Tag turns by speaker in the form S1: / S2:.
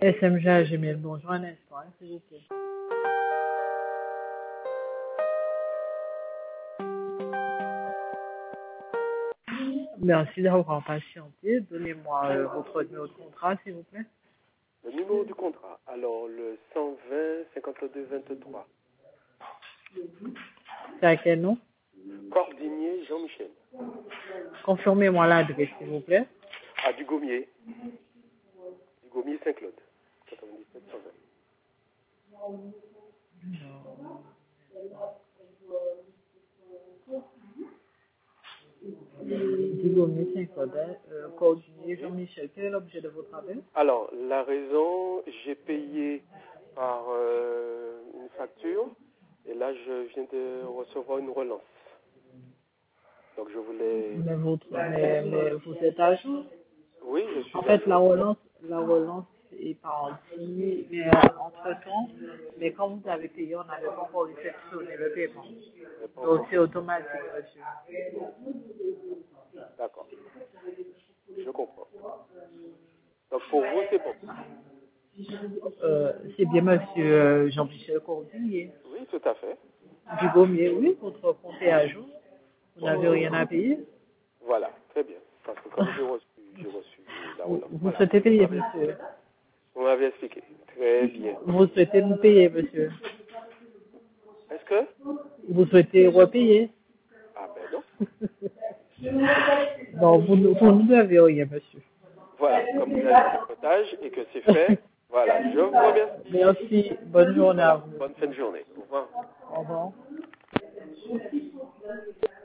S1: SMG à Gmail. Bonjour un instant, hein, s'il vous plaît. Merci d'avoir patienté. Donnez-moi votre numéro de contrat, s'il vous plaît.
S2: Le numéro du contrat, alors le 120 52 23.
S1: C'est à quel nom?
S2: Cordinier Jean-Michel.
S1: Confirmez-moi l'adresse, s'il vous plaît.
S2: Ah, du Gommier. Du Gommier Saint-Claude. 97 120.
S1: Dugommier Saint-Claude, coordonné Jean-Michel. Quel est l'objet de votre appel?
S2: Alors, la raison, j'ai payé par une facture et là, je viens de recevoir une relance. Donc, je voulais...
S1: Mais vous êtes à jour?
S2: Oui, je suis
S1: En
S2: à
S1: fait,
S2: jour.
S1: la relance est partie, mais entre-temps, mais quand vous avez payé, on n'avait pas encore réceptionné le paiement.
S2: Mais pas
S1: Donc,
S2: encore
S1: c'est
S2: fait.
S1: automatique, monsieur.
S2: D'accord, je comprends. Donc, pour vous, c'est bon.
S1: C'est bien monsieur Jean-Michel Cordinier.
S2: Oui, tout à fait.
S1: Du Gommier, oui, votre compte est à jour. Vous n'avez rien à payer.
S2: Voilà, très bien. Parce que comme j'ai reçu la relance.
S1: Vous
S2: Voilà.
S1: souhaitez payer, monsieur.
S2: Vous m'avez expliqué. Très bien.
S1: Vous souhaitez nous payer, monsieur.
S2: Est-ce que...
S1: Vous souhaitez repayer.
S2: Ah ben non.
S1: Non, vous ne devez rien, monsieur.
S2: Voilà, comme vous avez fait le potage et que c'est fait, voilà, je vous remercie.
S1: Merci. Bonne journée à
S2: Voilà,
S1: vous.
S2: bonne fin de journée. Au revoir.
S1: Au revoir.